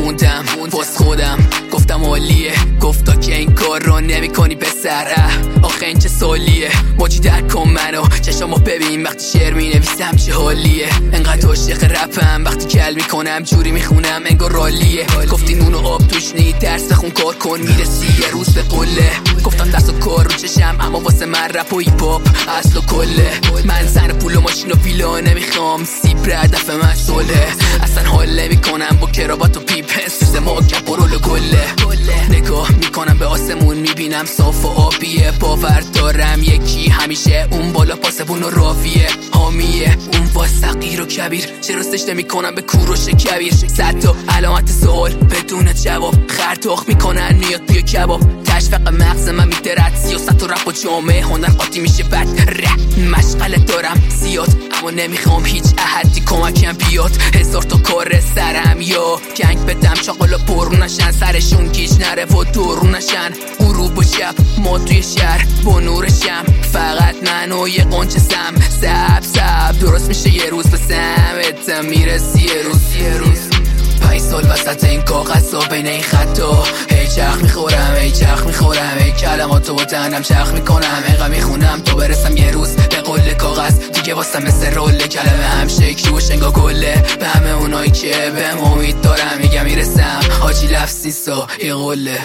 خوندم پست خودم گفتم عالیه، گفتا که این کار رو نمی کنی پسر. آخه این چه سالیه، موجی درک کن منو، چشمو ببین وقتی شعر می نویسم چه حالیه. انقدر عاشق رپم وقتی کل میکنم جوری میخونم انگار رالیه. گفتی نون و آب توش نی، درس خون کار کن میرسی یه روز به قله. گفتم دست و کار رو چشم، اما واسه من رپ و هیپ هاپ اصل و کله. من زن پول و ماشین و ویلا نمیخوام، سیب هدف من صلحه. اصلا حال نمیکنم با کراوات و پیپ سوز ما کپرول و گله. نگاه میکنم به آسمون میبینم صاف و آبیه، باور دارم یکی همیشه اون بالا پاسبون و راویه. حامیه اون واسقیر و کبیر، چرا سجده میکنم به کوروش کبیر. 100 تا علامت سوال بدون جواب، خرطاخ میکنن میاد بیا کباب. تشویق مغز من میدرد، سیاست و رپ و جامعه هنر قاطی میشه بد. مشغله دارم زیاد اما نمیخوام هیچ احدی کمکم بیاد. 1000 تا کار سرم یا گنگ بدم چاقالا پر نشن، سرشون گیج نره و دور نشن. غروب و شب ما توی شهر با نورشم، فقط من و یه قنچه سم. سب درست میشه یه روز به سمت میرسی یه روز. 5 سال وسط این کاغذ ها بین این خطا، هی چرخ میخورم هی کلماتو با دهنم چرخ میکنم. اینقدر میخونم تا برسم یه روز به قله کاغذ دیگه واسه مثل روله. کلمه هم شکلی و شنگا گله، به همه اونایی که بهم امید دارم میگم میرسم. حاجی لفظ نیستا یه قله.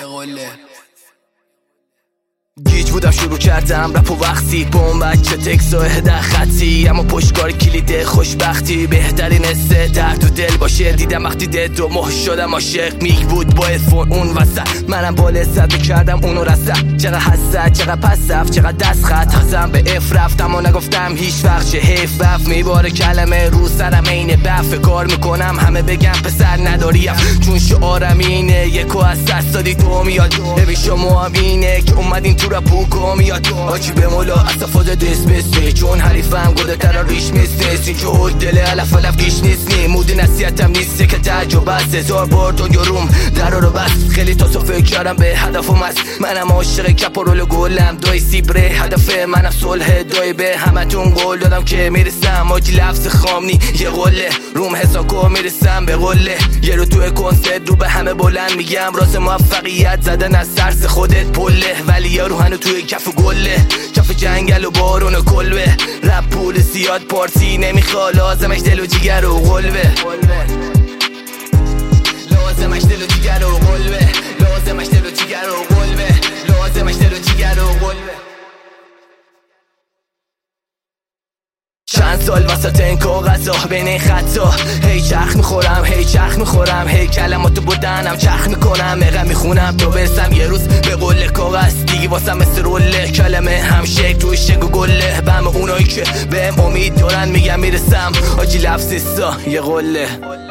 گیج بودم شروع کردم رپ و وقتی با اون بچه تکس و 10 خطی، اما پشتکار کلید خوشبختی بهترین حسه درد و دل باشه. دیدم وقتی دد و مح شدم عاشق میگ بود با ادفون اون وسط، منم با لذت کردم اونو رسد. چقدر حسد چقدر پسف چقدر دست خط حسم به اف رفتم و نگفتم هیچ وقت چه حیف بف میباره کلمه رو سرم عین بف. کار میکنم همه بگم پسر نداری چون شعارم اینه، یکو از دست دادی تو میاد. ببین شما هم اینه که اومدین تو رپو میاد. آجی به مولا اصفاده دست بسته، چون حریفم گوده ترا ریش میست. این که دل علف گیش نیست نی، مود نصیحتم نیسته که تجربه است. 1000 بار تو یروم در رو بس، خیلی تا فکر کردم به هدفم است. منم عاشق کپرول گلم، دای سیبره هدف منم صلح. دای به همتون قول دادم که میرسم. آجی لفظ خامنی یه قله، روم حساکو میرسم به قله. یه رو توی کنسرت رو به همه بلند میگم راز موفقیت زدن از ترس خودت پله. ولی یارو هنو توی کف گله، کف جنگل و بارون و کلبه. رپ پول زیاد پارتی نمیخوا، لازمش دل و جیگر و قلبه. لازمش دل و جیگر و قلبه، لازمش دل و جیگر و قلبه، لازمش دل و جیگر و قلبه. چند سال وسط این کاغذها بین این خطا، هی چرخ میخورم هی کلماتو بودنم چرخ میکنم. مقم میخونم تا برسم یه روز به قله کاغذ دیگه واسم مثل روله. کلمه هم شک توی شنگ و گله، به همه اونایی که بهم امید دارن میگم میرسم. آجی لفظ نیستا یه قله.